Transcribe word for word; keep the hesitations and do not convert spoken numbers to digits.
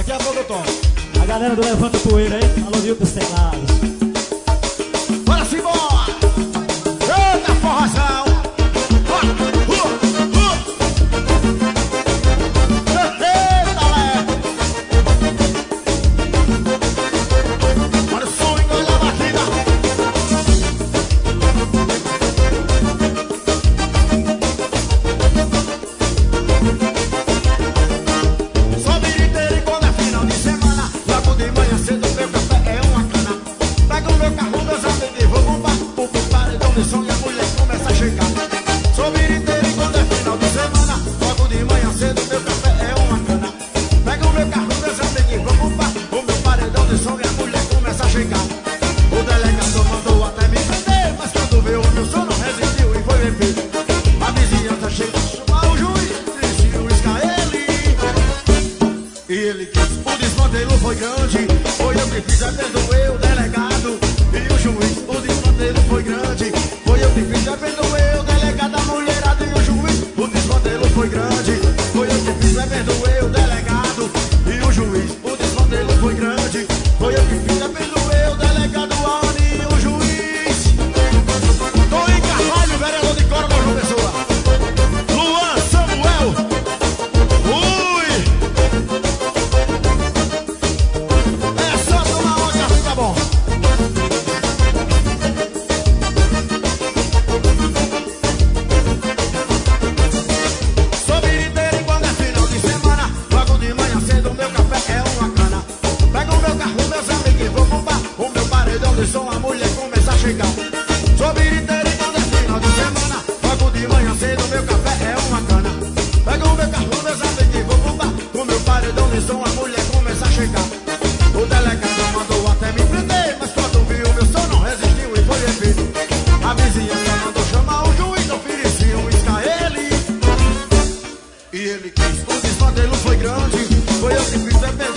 Daqui a pouco eu tomo. A galera do Levanta Poeira aí, alô, viu dos teclados. Bora simbora! Eita forração! E ele quis, o desmantelo foi grande. Foi eu que fiz, é